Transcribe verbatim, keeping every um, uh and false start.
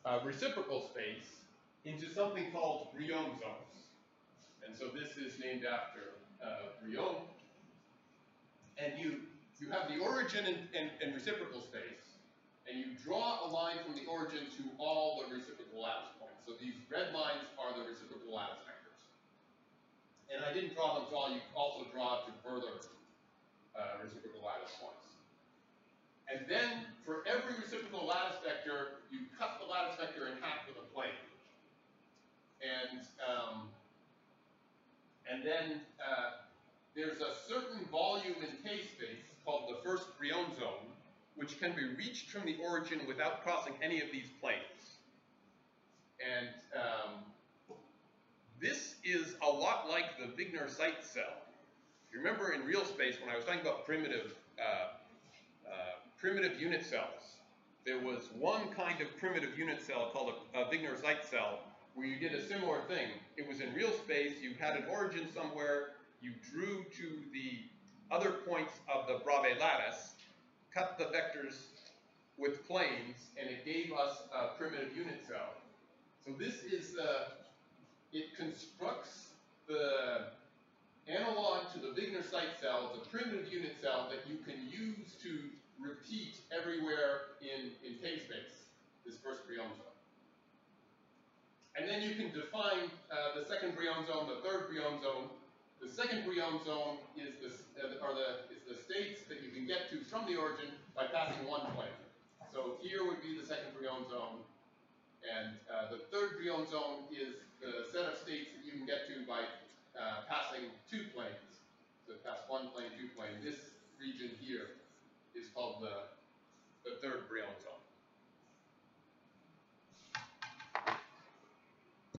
uh, reciprocal space into something called Brion zones. And so this is named after uh, Brion. And you, you have the origin and, and, and reciprocal space, and you draw a line from the origin to all the reciprocal lattice points. So these red lines are the reciprocal lattice vectors. And I didn't draw them to all, you also draw to further uh, reciprocal lattice points. And then, for every reciprocal lattice vector, you cut the lattice vector in half with a plane. And, um, and then uh, there's a certain volume in K-space called the first Brion zone, which can be reached from the origin without crossing any of these planes. And um, this is a lot like the Wigner site cell. If you remember in real space, when I was talking about primitive uh, Uh, primitive unit cells. There was one kind of primitive unit cell called a, a Wigner site cell where you did a similar thing. It was in real space, you had an origin somewhere, you drew to the other points of the Bravais lattice, cut the vectors with planes, and it gave us a primitive unit cell. So this is, uh, it constructs the analog to the Wigner site cell. It's a primitive unit cell that you can use to repeat everywhere in, in K-space, this first Brion zone. And then you can define uh, the second Brion zone, the third Brion zone. The second Brion zone is the, uh, are the, is the states that you can get to from the origin by passing one plane. So here would be the second Brion zone. And uh, the third Brion zone is the set of states that you can get to by uh, passing two planes. So pass one plane, two plane. This region here is called the, the third Brion zone.